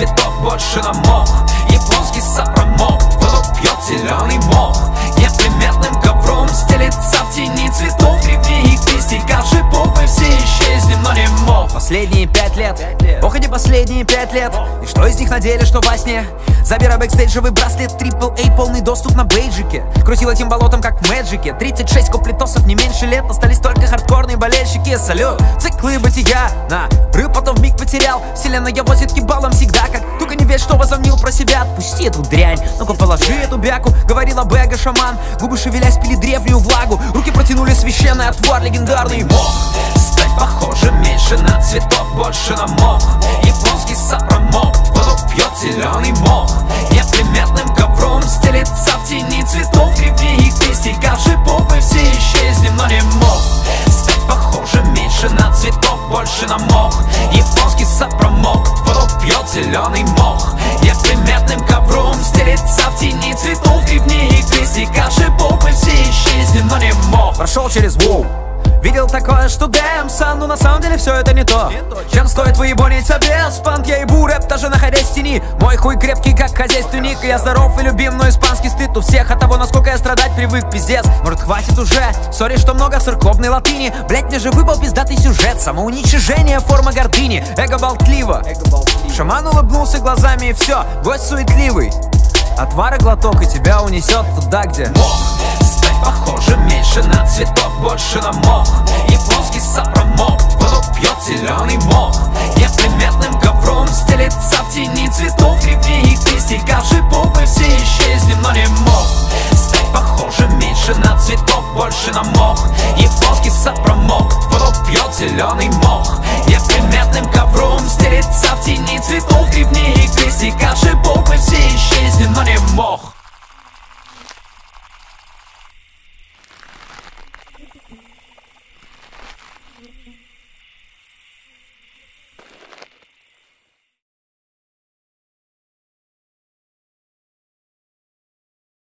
цветок, больше на мох. Японский сапромок, воду пьет зеленый мох. Неприметным ковром стелится в тени цветов. Древних листиков шипов мы все исчезнем, но не мох. Последние 5 лет, ох, эти последние 5 лет. И что из них на деле, что во сне? Забирай бэкстейджевый браслет, AAA, полный доступ на бейджике. Крутил этим болотом, как в Мэджике. 36 куплетосов, не меньше лет. Остались только хардкорные болельщики. Салют, циклы бытия. На рыб потом вмиг потерял. Вселенная возит кибалом всегда как. Только не верь, что возомнил про себя. Отпусти эту дрянь, ну-ка положи эту бяку. Говорила Бэга шаман. Губы шевелясь пили древнюю влагу. Руки протянули священный отвар, легендарный мох. Стать похожим меньше на цветок, больше на мох. Японский сапромок, воду пьет зеленый мох. Неприметным ковром стелится в тени цветов. Древних листиков шипов мы все исчезнем, но не мох. Стать похожим меньше на цветок, больше на мох. Японский сапромок, воду пьет зеленый мох. Неприметным ковром стелится в тени цветов. Древних листиков шипов мы все исчезнем, но не мох. Прошел через воу. Видел такое, что damn, сан, но на самом деле все это не то. Чем стоит выебониться без панк, я ебу рэп, даже находясь в тени. Мой хуй крепкий, как хозяйственник, и я здоров и любим, но испанский стыд у всех от того, насколько я страдать привык, пиздец. Может хватит уже, сори, что много церковной латыни. Блять, мне же выпал пиздатый сюжет, самоуничижение, форма гордыни. Эго болтливо, шаман улыбнулся глазами и все, гость суетливый. Отвара глоток и тебя унесет туда, где мох. Стать похожим меньше на цветок, больше на мох. Японский сапромок, воду пьет зеленый мох. Неприметным ковром стелится в тени цветов. Древних листиков шипов мы все исчезнем, но не мох. Стать похожим меньше на цветок, больше на мох. Японский сапромок, воду пьет зеленый мох.